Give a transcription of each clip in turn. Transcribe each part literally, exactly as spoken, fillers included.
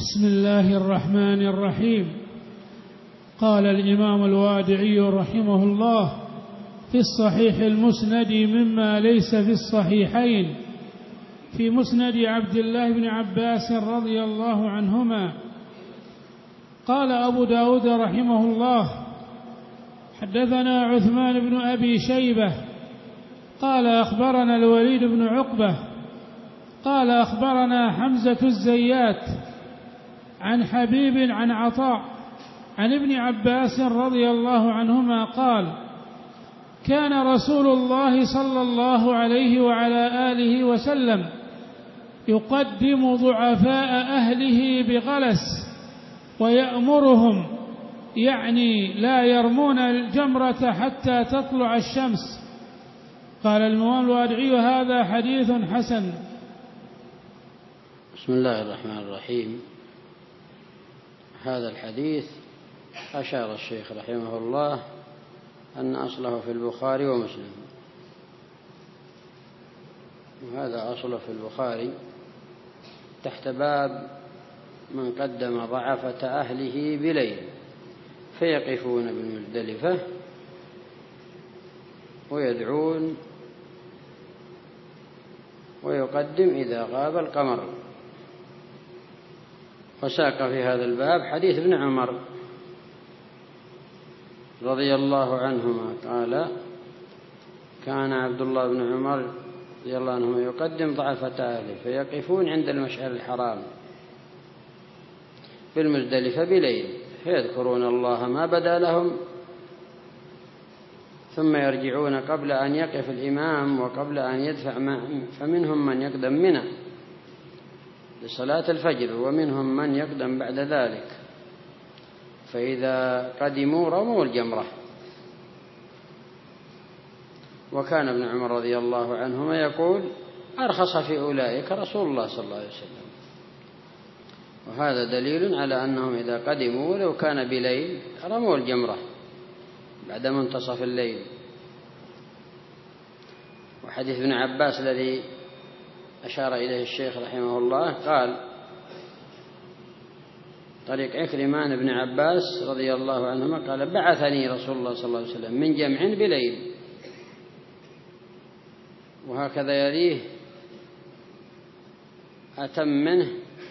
بسم الله الرحمن الرحيم. قال الإمام الوادعي رحمه الله في الصحيح المسند مما ليس في الصحيحين في مسند عبد الله بن عباس رضي الله عنهما. قال أبو داود رحمه الله حدثنا عثمان بن أبي شيبة قال أخبرنا الوليد بن عقبة قال أخبرنا حمزة الزيات عن حبيب عن عطاء عن ابن عباس رضي الله عنهما قال كان رسول الله صلى الله عليه وعلى آله وسلم يقدم ضعفاء أهله بغلس ويأمرهم، يعني لا يرمون الجمرة حتى تطلع الشمس. قال الإمام الوادعي هذا حديث حسن. بسم الله الرحمن الرحيم. هذا الحديث أشار الشيخ رحمه الله أن أصله في البخاري ومسلم، وهذا أصله في البخاري تحت باب من قدم ضعفة أهله بليل فيقفون بالمزدلفة ويدعون ويقدم إذا غاب القمر. وساق في هذا الباب حديث ابن عمر رضي الله عنهما قال كان عبد الله بن عمر رضي الله عنهما يقدم ضعفة أهله فيقفون عند المشعر الحرام بالمزدلفة بليل فيذكرون الله ما بدا لهم، ثم يرجعون قبل أن يقف الإمام وقبل أن يدفع، فمنهم من يقدم منى لصلاة الفجر ومنهم من يقدم بعد ذلك، فإذا قدموا رموا الجمرة. وكان ابن عمر رضي الله عنهما يقول أرخص في أولئك رسول الله صلى الله عليه وسلم. وهذا دليل على أنهم إذا قدموا لو كان بليل رموا الجمرة بعد منتصف الليل. وحديث ابن عباس الذي أشار إليه الشيخ رحمه الله قال طريق عكرمة بن عباس رضي الله عنهما قال بعثني رسول الله صلى الله عليه وسلم من جمع بليل. وهكذا يليه أتم منه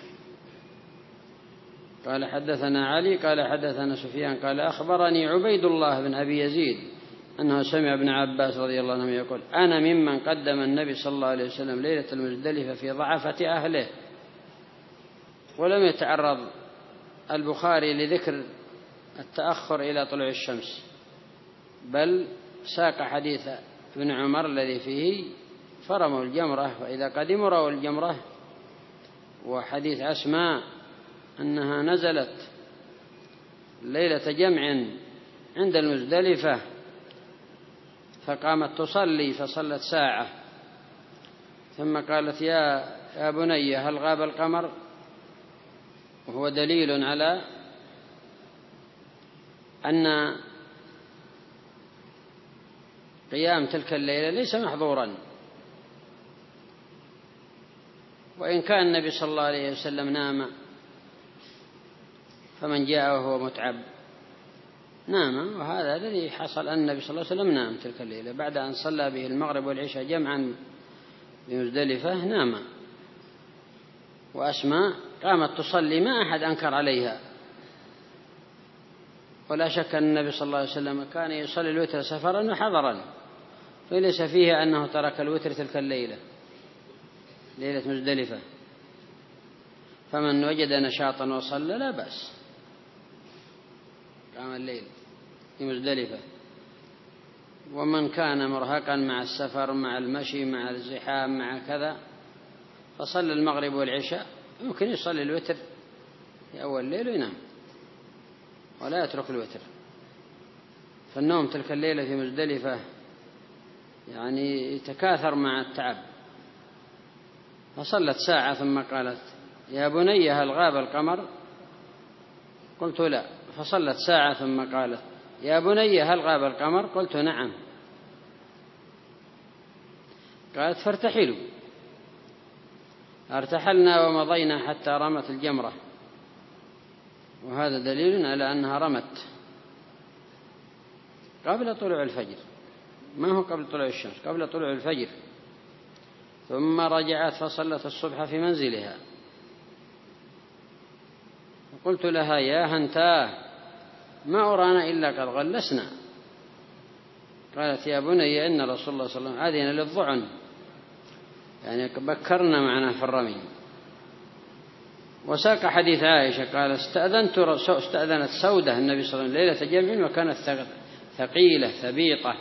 قال حدثنا علي قال حدثنا سفيان قال أخبرني عبيد الله بن أبي يزيد أنه سمع ابن عباس رضي الله عنه يقول أنا ممن قدم النبي صلى الله عليه وسلم ليلة المزدلفة في ضعفة أهله. ولم يتعرض البخاري لذكر التأخر إلى طلوع الشمس، بل ساق حديث ابن عمر الذي فيه فرموا الجمرة وإذا قدموا رأوا الجمرة، وحديث أسماء أنها نزلت ليلة جمع عند المزدلفة فقامت تصلي فصلت ساعة ثم قالت يا يا بني هل غاب القمر، وهو دليل على أن قيام تلك الليلة ليس محظورا. وإن كان النبي صلى الله عليه وسلم نام فمن جاء وهو متعب نام، وهذا الذي حصل أن النبي صلى الله عليه وسلم نام تلك الليلة بعد أن صلى به المغرب والعشاء جمعا بمزدلفة نام. وأسماء قامت تصلي ما أحد أنكر عليها، ولا شك أن النبي صلى الله عليه وسلم كان يصلي الوتر سفرا وحضرا، فليس فيه أنه ترك الوتر تلك الليلة ليلة مزدلفة. فمن وجد نشاطا وصلى لا بأس، قام الليل في مزدلفة. ومن كان مرهقا مع السفر مع المشي مع الزحام مع كذا فصلى المغرب والعشاء يمكن يصلي الوتر في أول الليل وينام ولا يترك الوتر. فالنوم تلك الليلة في مزدلفة يعني يتكاثر مع التعب. فصلت ساعة ثم قالت يا بني هل غاب القمر، قلت لا. فصلت ساعة ثم قالت يا بني هل غاب القمر، قلت نعم. قالت فارتحلوا. ارتحلنا ومضينا حتى رمت الجمرة وهذا دليل على أنها رمت قبل طلوع الفجر، ما هو قبل طلوع الشمس، قبل طلوع الفجر، ثم رجعت فصلت الصبح في منزلها. قلت لها: يا هنتاه، ما أرانا إلا قد غلسنا. قالت: يا بني، إن رسول الله صلى الله عليه وسلم أذن للضعن، يعني بكرنا معنا في الرمي. وساق حديث عائشة قال: استأذنت استأذنت سودة النبي صلى الله عليه وسلم ليلة جمع، وكانت ثقيلة ثبيطة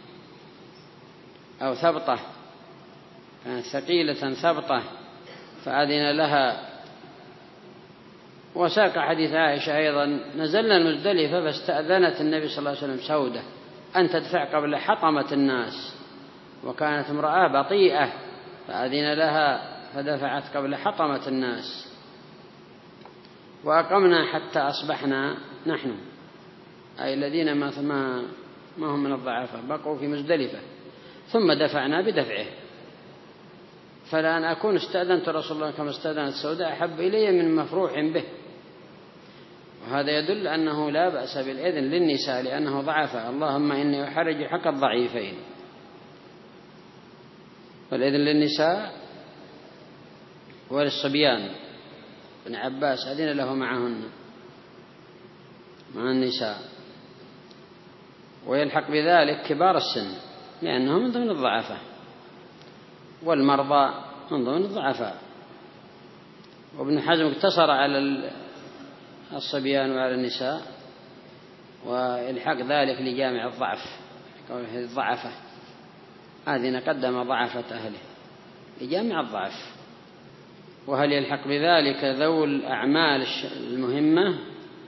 أو ثبطة، كانت ثقيلة ثبطة فأذن لها. وساق حديث عائشة أيضا: نزلنا المزدلفة فاستأذنت النبي صلى الله عليه وسلم سودة أن تدفع قبل حطمة الناس، وكانت امرأة بطيئة فأذن لها فدفعت قبل حطمة الناس. وأقمنا حتى أصبحنا نحن، أي الذين ما ما هم من الضعفاء بقوا في مزدلفة، ثم دفعنا بدفعه. فلأن أكون استأذنت رسول الله كما استأذنت سوداء أحب إلي من مفروح به. وهذا يدل أنه لا بأس بالإذن للنساء لأنه ضعفاء. اللهم إني أحرج حق الضعيفين. والإذن للنساء وللصبيان، ابن عباس أذن له معهن مع النساء، ويلحق بذلك كبار السن لأنهم من ضمن الضعفاء، والمرضى من ضمن الضعفاء. وابن حزم اقتصر على الصبيان وعلى النساء، ويلحق ذلك لجامع الضعف، قوله الضعفة، هذه قدم ضعفة أهله لجامع الضعف. وهل يلحق بذلك ذو الأعمال المهمة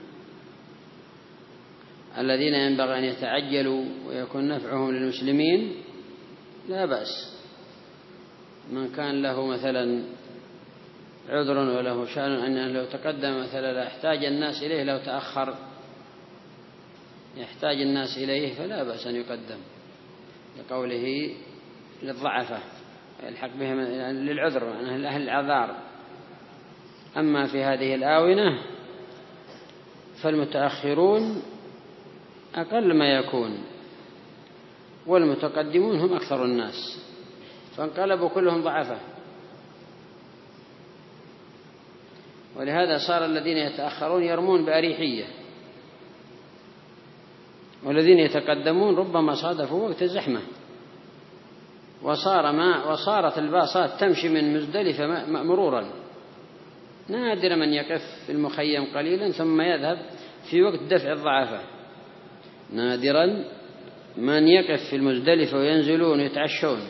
الذين ينبغي أن يتعجلوا ويكون نفعهم للمسلمين؟ لا بأس. من كان له مثلا عذر وله شأن أنه لو تقدم مثلا لا يحتاج الناس إليه، لو تأخر يحتاج الناس إليه فلا بأس أن يقدم، لقوله للضعفة يلحق بهم للعذر، يعني أهل الأعذار. أما في هذه الآونة فالمتأخرون أقل ما يكون، والمتقدمون هم أكثر الناس، فانقلبوا كلهم ضعفة. ولهذا صار الذين يتأخرون يرمون بأريحية، والذين يتقدمون ربما صادفوا وقت الزحمة. وصار ما وصارت الباصات تمشي من مزدلفة مرورا، نادر من يقف في المخيم قليلا ثم يذهب في وقت دفع الضعفاء، نادرا من يقف في المزدلفة وينزلون ويتعشون،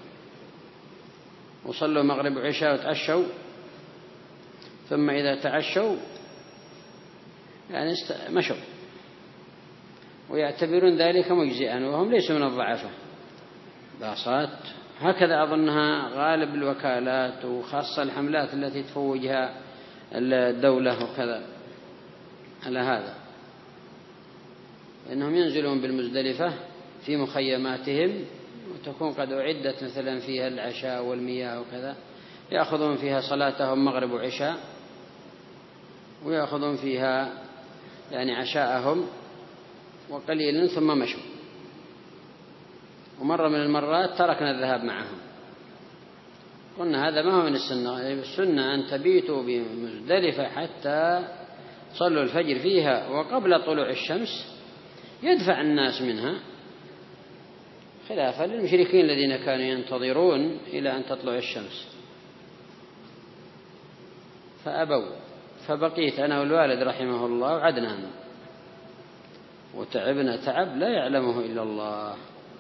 وصلوا مغرب وعشاء وتعشوا، ثم إذا تعشوا يعني مشوا، ويعتبرون ذلك مجزئا وهم ليسوا من الضعفاء. باصات هكذا أظنها غالب الوكالات، وخاصة الحملات التي تفوجها الدولة وكذا على هذا، إنهم ينزلون بالمزدلفة في مخيماتهم، وتكون قد أعدت مثلا فيها العشاء والمياه وكذا، يأخذون فيها صلاتهم مغرب وعشاء، ويأخذون فيها يعني عشاءهم وقليلا ثم مشوا. ومرة من المرات تركنا الذهاب معهم، قلنا هذا ما هو من السنة. السنة أن تبيتوا بمزدلفة حتى صلوا الفجر فيها، وقبل طلوع الشمس يدفع الناس منها، خلافا للمشركين الذين كانوا ينتظرون إلى أن تطلع الشمس فأبوا. فبقيت أنا والوالد رحمه الله وعدنان، وتعبنا تعب لا يعلمه إلا الله،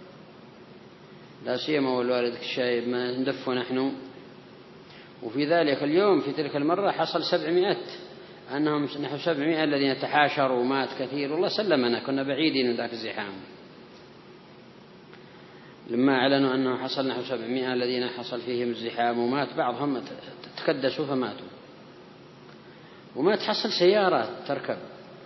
لا سيما والوالد الشايب ما ندف نحن. وفي ذلك اليوم في تلك المرة حصل سبعمائة، أنهم نحو سبعمائة الذين تحاشروا ومات كثير، والله سلمنا كنا بعيدين من ذاك الزحام. لما أعلنوا أنه حصل نحو سبعمائة الذين حصل فيهم الزحام ومات بعضهم تكدسوا فماتوا، وما تحصل سيارات تركب.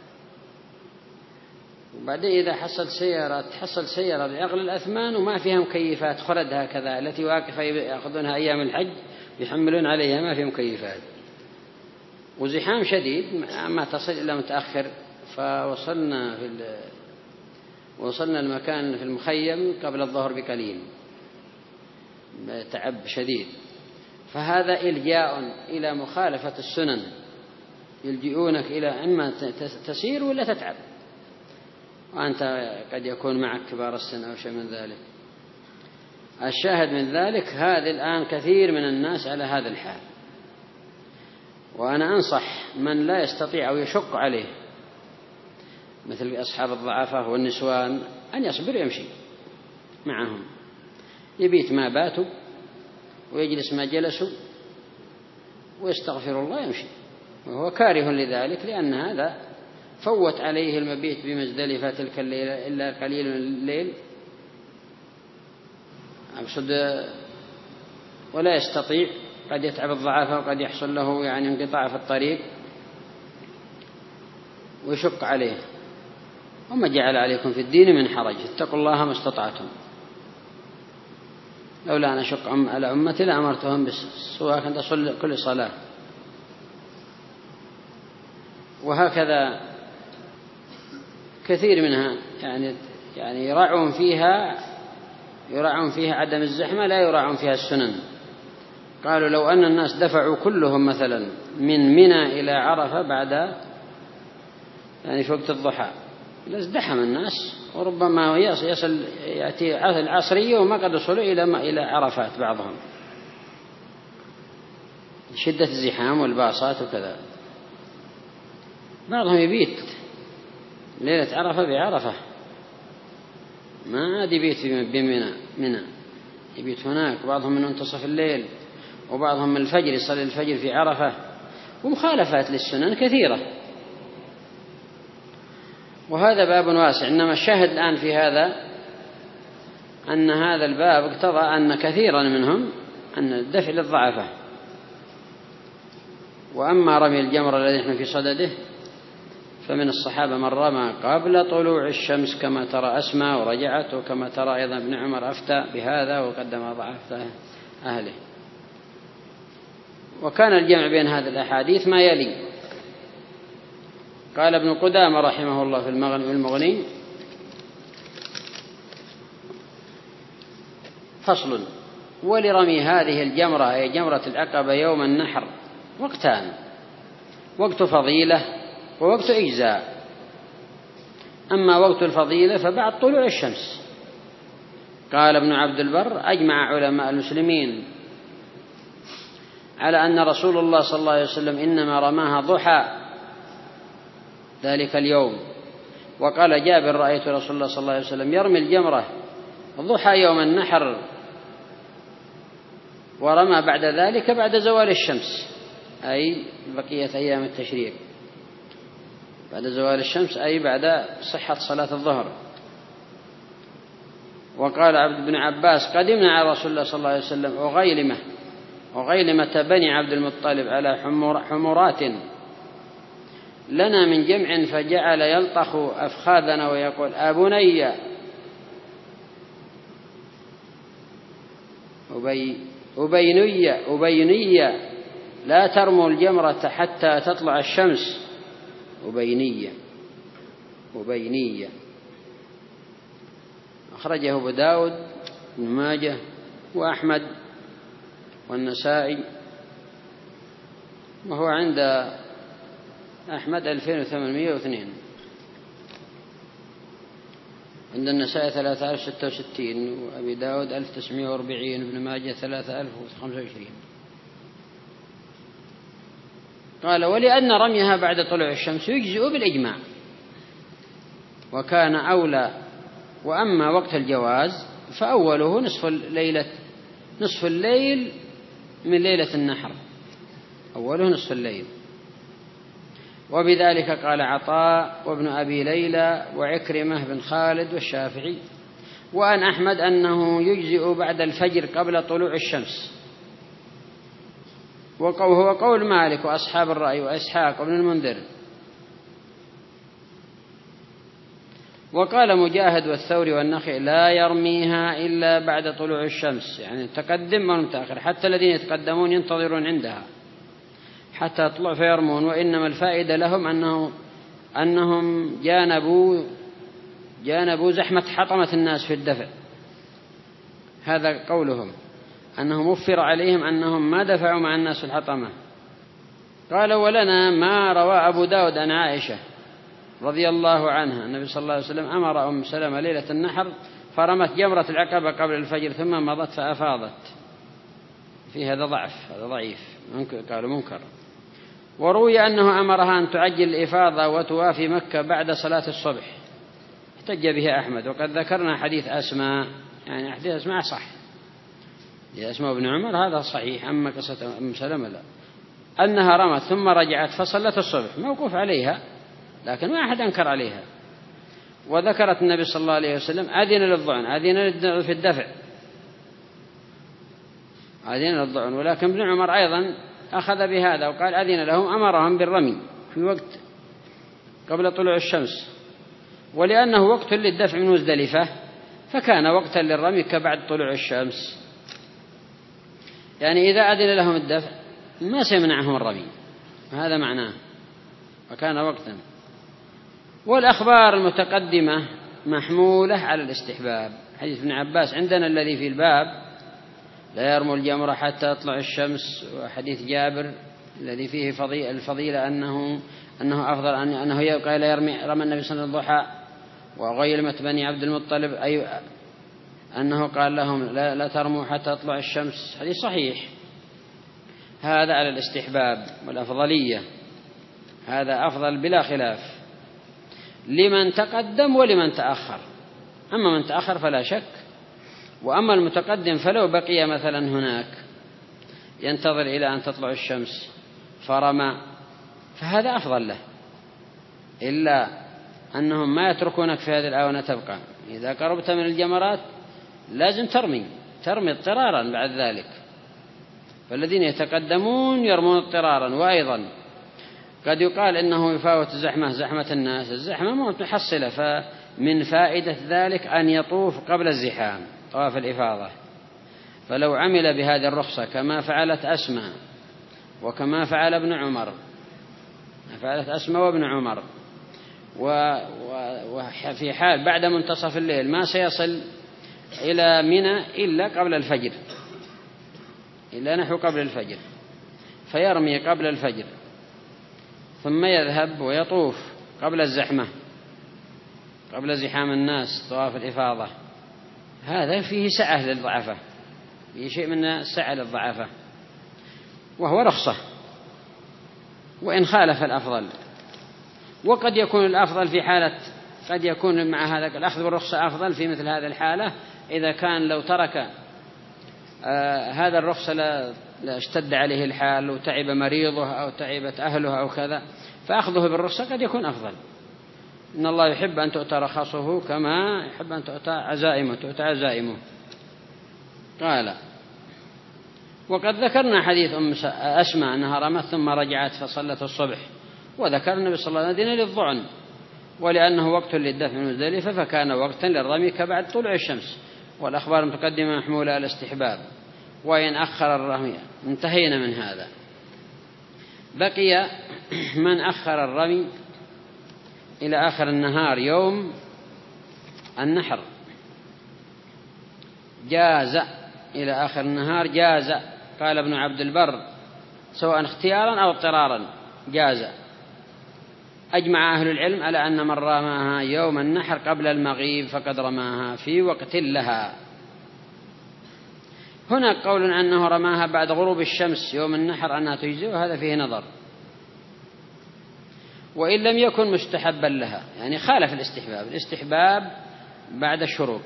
وبعدين إذا حصل سيارات تحصل سيارة بأغلى الأثمان وما فيها مكيفات خرد هكذا التي واقفة يأخذونها أيام الحج يحملون عليها، ما فيها مكيفات. وزحام شديد ما تصل إلى متأخر. فوصلنا في وصلنا المكان في المخيم قبل الظهر بقليل، تعب شديد. فهذا إلجاء إلى مخالفة السنن، يلجئونك إلى إما تسير ولا تتعب، وأنت قد يكون معك كبار السن أو شيء من ذلك. الشاهد من ذلك هذا الآن كثير من الناس على هذا الحال. وأنا أنصح من لا يستطيع أو يشق عليه مثل أصحاب الضعافة والنسوان أن يصبر يمشي معهم، يبيت ما باتوا ويجلس ما جلسوا ويستغفر الله يمشي، وهو كاره لذلك لأن هذا فوت عليه المبيت بمزدلفة تلك الليلة إلا قليل من الليل، أقصد، ولا يستطيع، قد يتعب الضعافة وقد يحصل له يعني انقطاع في الطريق ويشق عليه. وما جعل عليكم في الدين من حرج، اتقوا الله ما استطعتم. لولا أن أشق على أمتي لأمرتهم بالسواك عند كل صلاة. وهكذا كثير منها يعني يعني يراعون فيها يراعون فيها عدم الزحمة، لا يراعون فيها السنن. قالوا لو أن الناس دفعوا كلهم مثلا من منى إلى عرفة بعد يعني في وقت الضحى لازدحم الناس، وربما يصل يأتي العصرية وما قد وصلوا إلى إلى عرفات بعضهم، شدة الزحام والباصات وكذا. بعضهم يبيت ليلة عرفة بعرفة، ما عاد يبيت في بمنى منى، يبيت هناك. بعضهم من منتصف الليل، وبعضهم من الفجر يصلي الفجر في عرفة. ومخالفات للسنن كثيرة، وهذا باب واسع. إنما الشاهد الآن في هذا أن هذا الباب اقتضى أن كثيرا منهم أن الدفع للضعفة. وأما رمي الجمر الذي نحن في صدده فمن الصحابة من رمى قبل طلوع الشمس كما ترى أسماء ورجعت، وكما ترى أيضا ابن عمر أفتى بهذا وقدم ضعف أهله. وكان الجمع بين هذه الأحاديث ما يلي. قال ابن قدامة رحمه الله في المغني: فصل: ولرمي هذه الجمرة أي جمرة العقبة يوم النحر وقتان، وقت فضيلة ووقت إجزاء. أما وقت الفضيلة فبعد طلوع الشمس. قال ابن عبد البر: أجمع علماء المسلمين على أن رسول الله صلى الله عليه وسلم إنما رماها ضحى ذلك اليوم. وقال جابر: رأيت رسول الله صلى الله عليه وسلم يرمي الجمرة ضحى يوم النحر، ورمى بعد ذلك بعد زوال الشمس، أي بقية أيام التشريق، بعد زوال الشمس أي بعد صحة صلاة الظهر. وقال عبد بن عباس: قدمنا على رسول الله صلى الله عليه وسلم أغيلمة وغيلمة بني عبد المطلب على حمرات لنا من جمع، فجعل يلطخ أفخاذنا ويقول: أبني أبي أبيني أبيني لا ترموا الجمرة حتى تطلع الشمس. أبينية أبينية أخرجه أبو داود بن ماجه وأحمد والنسائي، وهو عند أحمد ألفين وثمانمائة واثنين، عند النسائي ثلاثة آلاف وستة وستين، وأبي داود ألف وتسعمائة وأربعين، وابن ماجه ثلاثة آلاف وخمسة وعشرين. قال: ولأن رميها بعد طلوع الشمس يجزئ بالإجماع، وكان أولى. وأما وقت الجواز فأوله نصف الليلة نصف الليل من ليلة النحر، أوله نصف الليل. وبذلك قال عطاء وابن أبي ليلى وعكرمة بن خالد والشافعي. وأن أحمد أنه يجزئ بعد الفجر قبل طلوع الشمس، وهو قول مالك وأصحاب الرأي وإسحاق وابن المنذر. وقال مجاهد والثوري والنخعي: لا يرميها إلا بعد طلوع الشمس، يعني تقدم ومتأخر، حتى الذين يتقدمون ينتظرون عندها حتى يطلع فيرمون، وإنما الفائدة لهم أنه أنهم جانبوا جانبوا زحمة حطمة الناس في الدفع. هذا قولهم، أنهم وفر عليهم أنهم ما دفعوا مع الناس الحطمة. قال: ولنا ما روى أبو داود عن عائشة رضي الله عنها النبي صلى الله عليه وسلم أمر أم سلمة ليلة النحر فرمت جمرة العقبة قبل الفجر ثم مضت فأفاضت. في هذا ضعف، هذا ضعيف، قالوا منكر. وروي أنه أمرها أن تعجل الإفاضة وتوافي مكة بعد صلاة الصبح، احتج به أحمد. وقد ذكرنا حديث أسماء، يعني حديث أسماء صح، أسماء بن عمر هذا صحيح، أما قصة أم سلمة لا، أنها رمت ثم رجعت فصلت الصبح، موقوف عليها لكن ما أحد أنكر عليها. وذكرت النبي صلى الله عليه وسلم أذن للضعن، أذن في الدفع، أذن للضعن. ولكن ابن عمر أيضا أخذ بهذا وقال أذن لهم، أمرهم بالرمي في وقت قبل طلوع الشمس، ولأنه وقت للدفع من مزدلفة فكان وقتا للرمي كبعد طلوع الشمس. يعني إذا أذن لهم الدفع ما سيمنعهم الرمي، هذا معناه، وكان وقتا. والأخبار المتقدمة محمولة على الاستحباب. حديث ابن عباس عندنا الذي في الباب لا يرموا الجمرة حتى تطلع الشمس، وحديث جابر الذي فيه فضيلة الفضيلة أنه أنه أفضل أنه قال يرمي رمى النبي صلى الله عليه وسلم الضحى وغيلمة بني عبد المطلب، أي أنه قال لهم لا, لا ترموا حتى تطلع الشمس، حديث صحيح. هذا على الاستحباب والأفضلية، هذا أفضل بلا خلاف لمن تقدم ولمن تأخر. أما من تأخر فلا شك، وأما المتقدم فلو بقي مثلا هناك ينتظر إلى أن تطلع الشمس فرمى فهذا أفضل له، إلا أنهم ما يتركونك في هذه الآونة تبقى. إذا قربت من الجمرات لازم ترمي ترمي اضطرارا بعد ذلك، فالذين يتقدمون يرمون اضطرارا. وأيضا قد يقال إنه يفاوت زحمة زحمة الناس، الزحمة مو محصلة، فمن فائدة ذلك أن يطوف قبل الزحام طواف الإفاضة. فلو عمل بهذه الرخصة كما فعلت أسماء وكما فعل ابن عمر، فعلت أسماء وابن عمر، وفي حال بعد منتصف الليل ما سيصل إلى منى إلا قبل الفجر، إلا نحو قبل الفجر، فيرمي قبل الفجر ثم يذهب ويطوف قبل الزحمة قبل زحام الناس طواف الإفاضة. هذا فيه سعة للضعفة، فيه شيء من السعة للضعفة، وهو رخصة وإن خالف الأفضل. وقد يكون الأفضل في حالة، قد يكون مع هذا الأخذ بالرخصة أفضل في مثل هذه الحالة، إذا كان لو ترك آه هذا الرخصة لا اشتد عليه الحال وتعب مريضه أو تعبت أهله أو كذا، فأخذه بالرخصة قد يكون أفضل. إن الله يحب أن تؤتى رخصه كما يحب أن تؤتى عزائمه تؤتى عزائمه. قال: وقد ذكرنا حديث أم أسماء أنها رمت ثم رجعت فصلت الصبح، وذكر النبي صلى الله عليه وسلم للضعن، ولأنه وقت للدفع من مزدلفة فكان وقتا للرمي كبعد طلوع الشمس. والأخبار المتقدمة محمولة على الاستحباب وإن أخر الرمي. انتهينا من هذا. بقي من أخر الرمي إلى آخر النهار يوم النحر، جاز إلى آخر النهار جاز. قال ابن عبد البر سواء اختيارا أو اضطرارا جاز. أجمع أهل العلم على أن من رماها يوم النحر قبل المغيب فقد رماها في وقت لها. هناك قول أنه رماها بعد غروب الشمس يوم النحر أنها تجزي، وهذا فيه نظر، وإن لم يكن مستحبا لها، يعني خالف الاستحباب. الاستحباب بعد الشروق،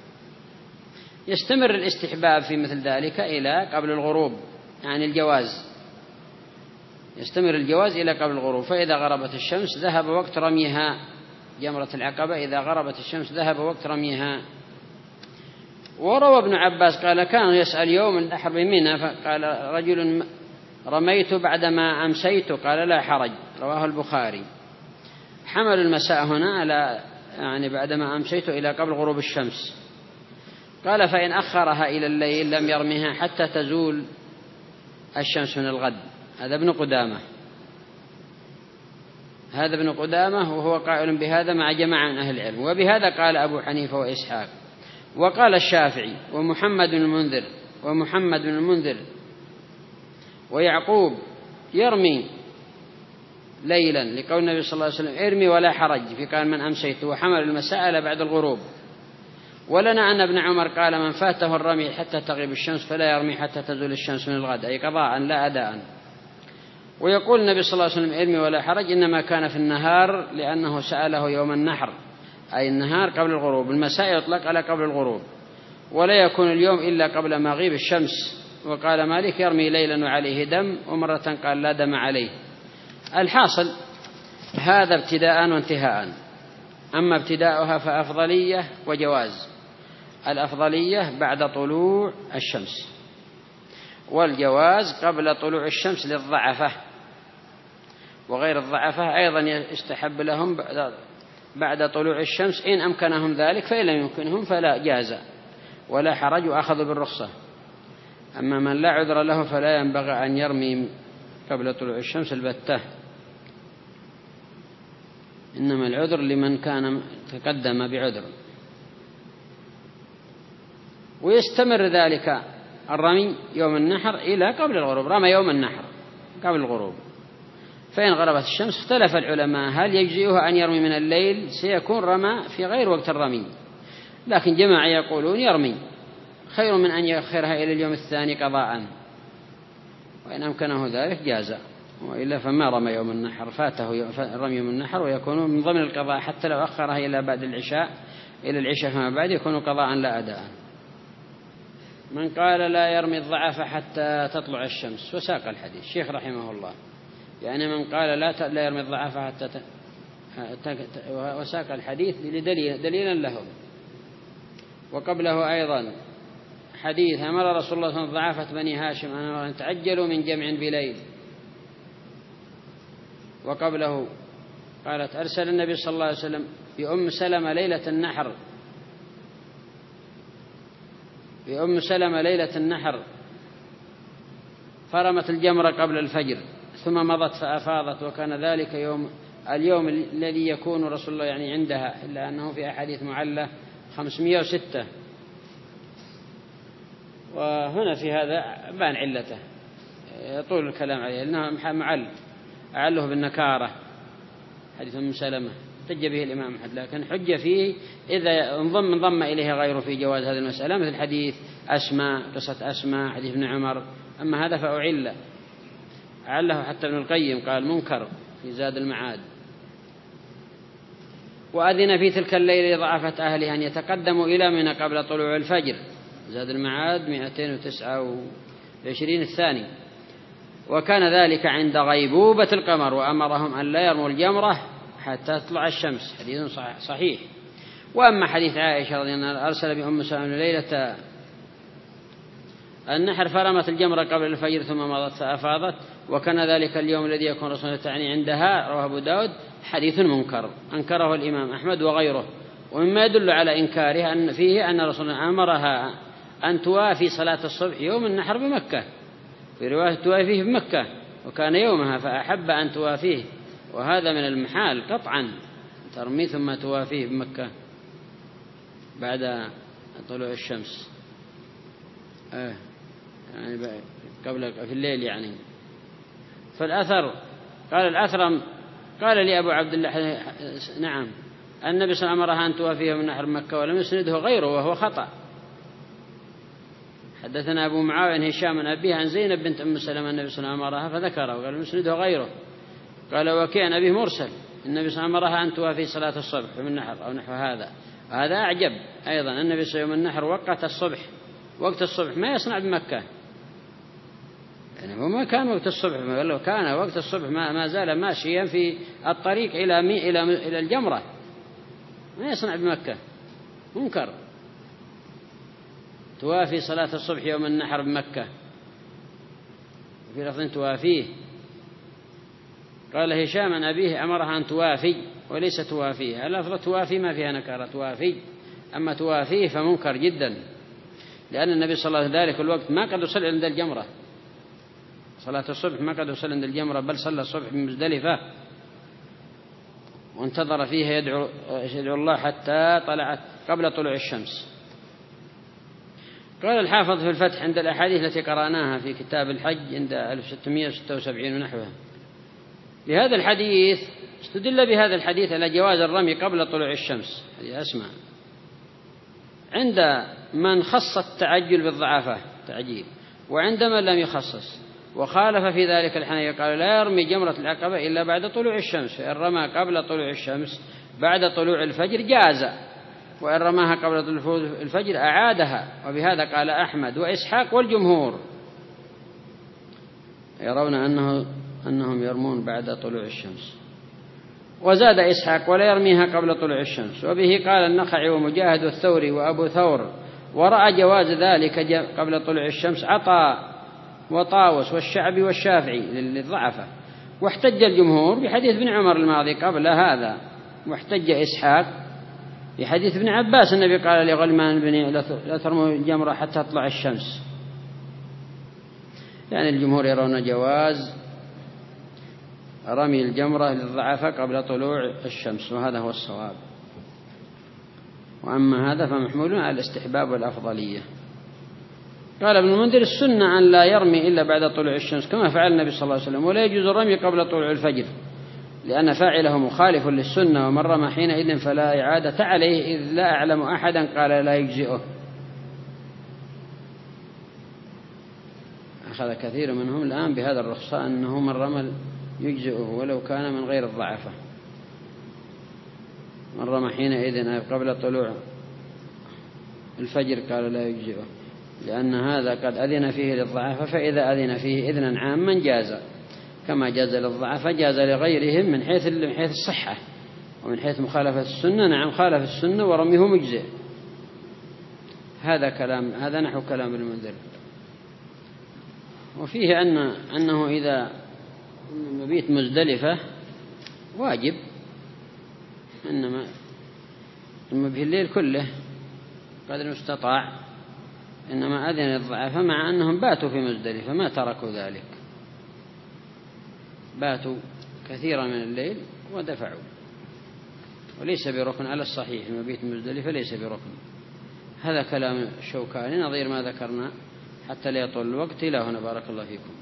يستمر الاستحباب في مثل ذلك إلى قبل الغروب، يعني الجواز يستمر الجواز إلى قبل الغروب. فإذا غربت الشمس ذهب وقت رميها جمرة العقبة، إذا غربت الشمس ذهب وقت رميها. وروى ابن عباس قال: كان يسأل يوم النحر بمنى، فقال رجل: رميت بعدما أمسيت، قال: لا حرج. رواه البخاري. حمل المساء هنا على يعني بعدما أمسيت إلى قبل غروب الشمس. قال: فإن أخرها إلى الليل لم يرمها حتى تزول الشمس من الغد. هذا ابن قدامة هذا ابن قدامة وهو قائل بهذا مع جماعة من أهل العلم، وبهذا قال أبو حنيفة وإسحاق. وقال الشافعي ومحمد بن المنذر ومحمد بن المنذر ويعقوب يرمي ليلا، لقول النبي صلى الله عليه وسلم ارمي ولا حرج في قال من أمسيت، وحمل المسائل بعد الغروب. ولنا أن ابن عمر قال من فاته الرمي حتى تغيب الشمس فلا يرمي حتى تزول الشمس من الغد، أي قضاء لا أداء. ويقول النبي صلى الله عليه وسلم ارمي ولا حرج إنما كان في النهار لأنه سأله يوم النحر، أي النهار قبل الغروب. المساء يطلق على قبل الغروب، ولا يكون اليوم إلا قبل مغيب الشمس. وقال مالك يرمي ليلا وعليه دم، ومرة قال لا دم عليه. الحاصل هذا ابتداء وانتهاء. أما ابتداؤها فأفضلية وجواز. الأفضلية بعد طلوع الشمس، والجواز قبل طلوع الشمس للضعفة، وغير الضعفة أيضا يستحب لهم بعد طلوع الشمس إن أمكنهم ذلك، فإن لم يمكنهم فلا جاز ولا حرج وأخذوا بالرخصة. أما من لا عذر له فلا ينبغي أن يرمي قبل طلوع الشمس البتة، إنما العذر لمن كان تقدم بعذر. ويستمر ذلك الرمي يوم النحر إلى قبل الغروب. رمى يوم النحر قبل الغروب، فإن غربت الشمس اختلف العلماء هل يجزئه أن يرمي من الليل، سيكون رمى في غير وقت الرمي، لكن جماعة يقولون يرمي خير من أن يؤخرها إلى اليوم الثاني قضاء، وإن أمكنه ذلك جاز، وإلا فما رمى يوم النحر، فاته رمي يوم النحر، ويكون من ضمن القضاء حتى لو أخرها إلى بعد العشاء إلى العشاء فما بعد يكون قضاء لا أداء. من قال لا يرمي الضعف حتى تطلع الشمس، وساق الحديث الشيخ رحمه الله، يعني من قال لا لا يرمي الضعف حتى ت... وساق الحديث لدليل دليلا لهم. وقبله أيضا حديث أمر رسول الله صلى الله عليه وسلم ضعافة بني هاشم أن تعجلوا من جمع بليل. وقبله قالت أرسل النبي صلى الله عليه وسلم بأم سلمة ليلة النحر بأم سلمة ليلة النحر فرمت الجمرة قبل الفجر ثم مضت فأفاضت، وكان ذلك يوم اليوم الذي يكون رسول الله يعني عندها، إلا أنه في أحاديث معلة خمسمائة وستة. وهنا في هذا بان علته، يطول الكلام عليه لأنه معل أعله بالنكارة حديث أم سلمة احتج به الإمام أحمد، لكن حج فيه إذا انضم انضم إليه غيره في جواز هذه المسألة، مثل حديث أسماء قصة أسماء حديث ابن عمر. أما هذا فأعل أعله حتى ابن القيم قال منكر في زاد المعاد. وأذن في تلك الليلة ضعفت أهلها أن يتقدموا إلى منى قبل طلوع الفجر، زاد المعاد مئتين وتسعة وعشرين الثاني. وكان ذلك عند غيبوبة القمر، وأمرهم أن لا يرموا الجمرة حتى تطلع الشمس، حديث صحيح. وأما حديث عائشة رضي الله عنها أرسل بأم سلمة ليلة النحر فرمت الجمرة قبل الفجر ثم مضت فأفاضت، وكان ذلك اليوم الذي يكون رسول الله تعني عندها، رواه أبو داود، حديث منكر أنكره الإمام أحمد وغيره. ومما يدل على إنكاره أن فيه أن رسول الله أمرها أن توافي صلاة الصبح يوم النحر بمكة، في رواية توافيه بمكة، وكان يومها فأحب أن توافيه، وهذا من المحال قطعا ترمي ثم توافيه بمكة بعد طلوع الشمس آه يعني قبل في الليل يعني. فالأثر قال الأثرم قال لي أبو عبد الله نعم النبي صلى الله عليه وسلم أمرها أن توافيه من نحر مكة، ولم يسنده غيره وهو خطأ. حدثنا أبو معاوية هشام عن أبيه عن زينب بنت أم سلمة النبي صلى الله عليه وسلم أمرها فذكره، وقال يسنده غيره. قال وكان أبيه مرسل النبي صلى الله عليه وسلم أمرها أن توافي صلاة الصبح من النحر أو نحو هذا. هذا أعجب أيضا، النبي صلى الله عليه وسلم النحر وقت الصبح، وقت الصبح ما يصنع بمكة، يعني هو ما كان وقت الصبح، لو كان وقت الصبح ما, ما زال ماشيا في الطريق إلى مي إلى إلى الجمرة، ما يصنع بمكة، منكر توافي صلاة الصبح يوم النحر بمكة، في لفظ توافيه. قال هشام عن أبيه أمرها أن توافي وليس توافيه، اللفظ توافي ما فيها نكارة، توافي، أما توافيه فمنكر جدا، لأن النبي صلى الله عليه وسلم ذلك الوقت ما قد وصل عند الجمرة صلاة الصبح ما قد وصل عند الجمرة، بل صلى الصبح بمزدلفة وانتظر فيها يدعو, يدعو الله حتى طلعت قبل طلوع الشمس. قال الحافظ في الفتح عند الأحاديث التي قرأناها في كتاب الحج عند ألف وستمائة وستة وسبعين ونحوها لهذا الحديث، استدل بهذا الحديث على جواز الرمي قبل طلوع الشمس. هذه أسمع عند من خص التعجل بالضعافة تعجيل، وعند من لم يخصص، وخالف في ذلك الحنفية قالوا لا يرمي جمرة العقبة إلا بعد طلوع الشمس، فإن رمى قبل طلوع الشمس بعد طلوع الفجر جاز، وإن رماها قبل طلوع الفجر أعادها. وبهذا قال أحمد وإسحاق والجمهور يرون أنه أنهم يرمون بعد طلوع الشمس. وزاد إسحاق ولا يرميها قبل طلوع الشمس، وبه قال النخعي ومجاهد والثوري وأبو ثور، ورأى جواز ذلك قبل طلوع الشمس عطاء وطاوس والشعبي والشافعي للضعفة. واحتج الجمهور بحديث ابن عمر الماضي قبل هذا، واحتج إسحاق بحديث ابن عباس النبي قال لغلمان بني لا ترموا الجمرة حتى تطلع الشمس. يعني الجمهور يرون جواز رمي الجمرة للضعفة قبل طلوع الشمس، وهذا هو الصواب. وأما هذا فمحمول على الاستحباب والأفضلية. قال ابن المنذر السنة أن لا يرمي إلا بعد طلوع الشمس كما فعل النبي صلى الله عليه وسلم، ولا يجوز الرمي قبل طلوع الفجر لأن فاعله مخالف للسنة، ومن رمى حينئذ فلا إعادة عليه، إذ لا أعلم أحدا قال لا يجزئه. أخذ كثير منهم الآن بهذا الرخصة أنه من رمى يجزئه ولو كان من غير الضعفة. من رمى حينئذ قبل طلوع الفجر قال لا يجزئه، لأن هذا قد أذن فيه للضعفة، فإذا أذن فيه إذنا عاما جاز كما جاز للضعفة جاز لغيرهم من حيث من حيث الصحة، ومن حيث مخالفة السنة نعم خالف السنة ورميه مجزئ. هذا كلام هذا نحو كلام المنذر. وفيه أن أنه إذا مبيت مزدلفة واجب، إنما المبيت الليل كله قدر المستطاع، إنما أذن الضعفاء مع أنهم باتوا في مزدلفة ما تركوا ذلك، باتوا كثيرا من الليل ودفعوا، وليس بركن على الصحيح. المبيت مزدلفة ليس بركن. هذا كلام الشوكاني نظير ما ذكرنا حتى لا يطول الوقت. إلى هنا بارك الله فيكم.